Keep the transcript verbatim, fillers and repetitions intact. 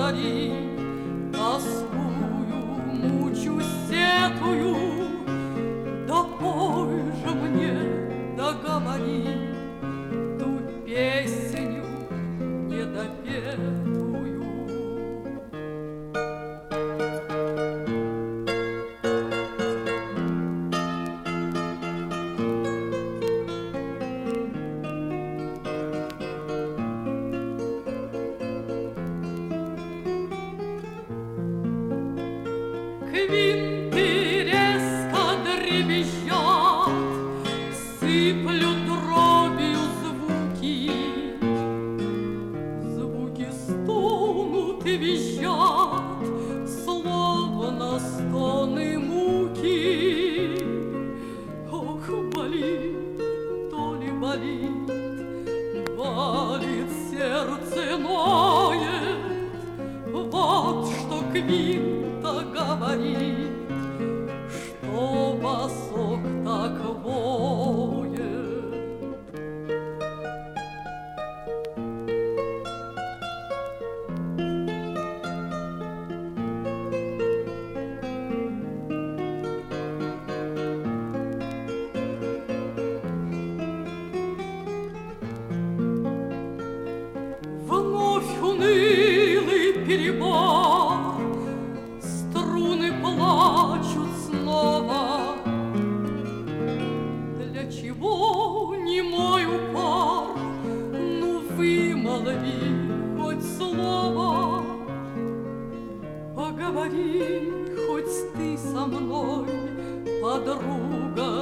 зари, тоскую, мучусь, сетую, да пой же мне, да говори ту песню недопетую. Квинты резко дребезжат, сыплют дробью звуки, звуки стонут и визжат, словно стоны муки. Ох, болит, то ли болит, болит сердце, ноет, вот что Квинта говорит, что босок так воет. Вновь унылый перебор, струны плачут снова. Для чего немой упор? Ну, вымолви хоть слово. Поговори хоть ты со мной, подруга